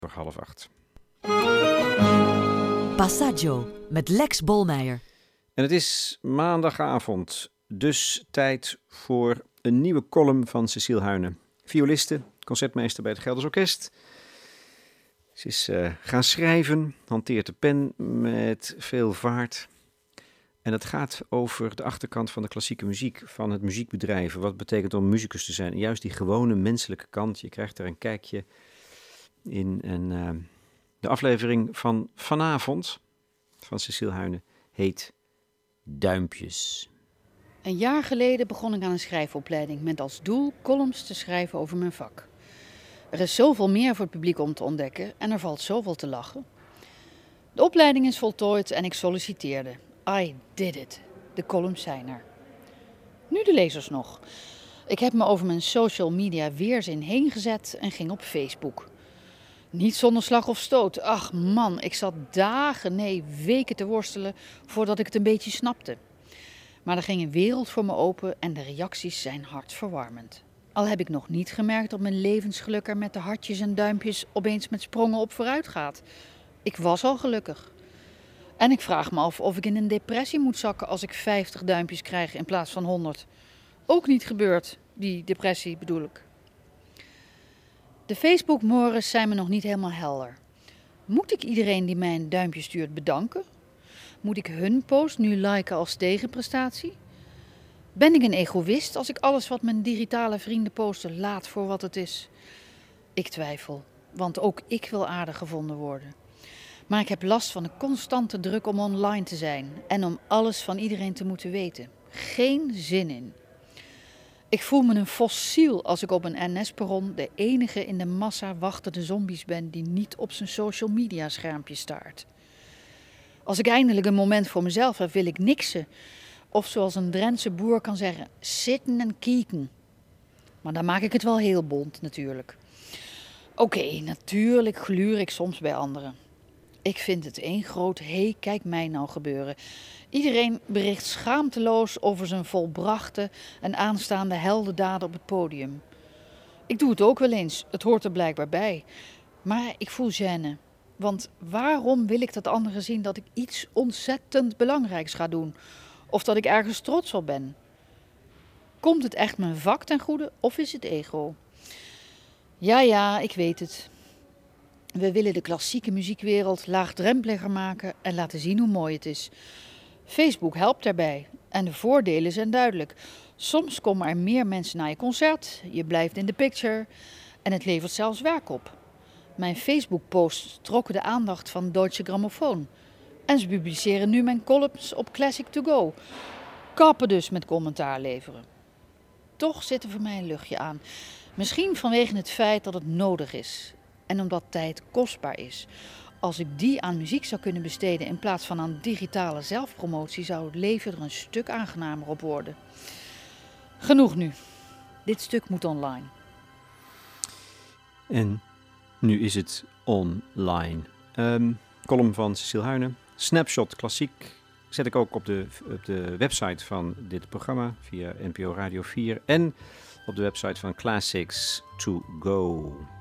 Voor 7:30. Passaggio met Lex Bolmeijer. En het is maandagavond, dus tijd voor een nieuwe column van Cecile Huyne. Violiste, concertmeester bij het Gelders Orkest. Ze is gaan schrijven, hanteert de pen met veel vaart. En het gaat over de achterkant van de klassieke muziek, van het muziekbedrijven. Wat het betekent om muzikus te zijn. En juist die gewone menselijke kant. Je krijgt daar een kijkje in. En de aflevering van vanavond van Cecile Huyne heet Duimpjes. Een jaar geleden begon ik aan een schrijfopleiding met als doel columns te schrijven over mijn vak. Er is zoveel meer voor het publiek om te ontdekken en er valt zoveel te lachen. De opleiding is voltooid en ik solliciteerde. I did it. De columns zijn er. Nu de lezers nog. Ik heb me over mijn social media weerzin heen gezet en ging op Facebook. Niet zonder slag of stoot. Ach man, ik zat dagen, nee weken te worstelen voordat ik het een beetje snapte. Maar er ging een wereld voor me open en de reacties zijn hartverwarmend. Al heb ik nog niet gemerkt dat mijn levensgeluk er met de hartjes en duimpjes opeens met sprongen op vooruit gaat. Ik was al gelukkig. En ik vraag me af of ik in een depressie moet zakken als ik 50 duimpjes krijg in plaats van 100. Ook niet gebeurd, die depressie bedoel ik. De Facebook-mores zijn me nog niet helemaal helder. Moet ik iedereen die mij een duimpje stuurt bedanken? Moet ik hun post nu liken als tegenprestatie? Ben ik een egoïst als ik alles wat mijn digitale vrienden posten laat voor wat het is? Ik twijfel, want ook ik wil aardig gevonden worden. Maar ik heb last van de constante druk om online te zijn en om alles van iedereen te moeten weten. Geen zin in. Ik voel me een fossiel als ik op een NS-perron de enige in de massa wachtende zombies ben die niet op zijn social media schermpje staart. Als ik eindelijk een moment voor mezelf heb, wil ik niksen. Of zoals een Drentse boer kan zeggen, zitten en kieken. Maar dan maak ik het wel heel bont natuurlijk. Oké, natuurlijk gluur ik soms bij anderen. Ik vind het één groot, hé, kijk mij nou gebeuren. Iedereen bericht schaamteloos over zijn volbrachte en aanstaande heldendaden op het podium. Ik doe het ook wel eens, het hoort er blijkbaar bij. Maar ik voel gêne. Want waarom wil ik dat anderen zien dat ik iets ontzettend belangrijks ga doen? Of dat ik ergens trots op ben? Komt het echt mijn vak ten goede of is het ego? Ja, ik weet het. We willen de klassieke muziekwereld laagdrempeliger maken en laten zien hoe mooi het is. Facebook helpt daarbij en de voordelen zijn duidelijk. Soms komen er meer mensen naar je concert, je blijft in de picture en het levert zelfs werk op. Mijn Facebook-posts trokken de aandacht van Deutsche Grammophon. En ze publiceren nu mijn columns op Classic to Go. Kappen dus met commentaar leveren. Toch zit er voor mij een luchtje aan. Misschien vanwege het feit dat het nodig is. En omdat tijd kostbaar is. Als ik die aan muziek zou kunnen besteden in plaats van aan digitale zelfpromotie, zou het leven er een stuk aangenamer op worden. Genoeg nu. Dit stuk moet online. En nu is het online. Column van Cecile Huyne. Snapshot Klassiek zet ik ook op de website van dit programma via NPO Radio 4 en op de website van Classics to Go.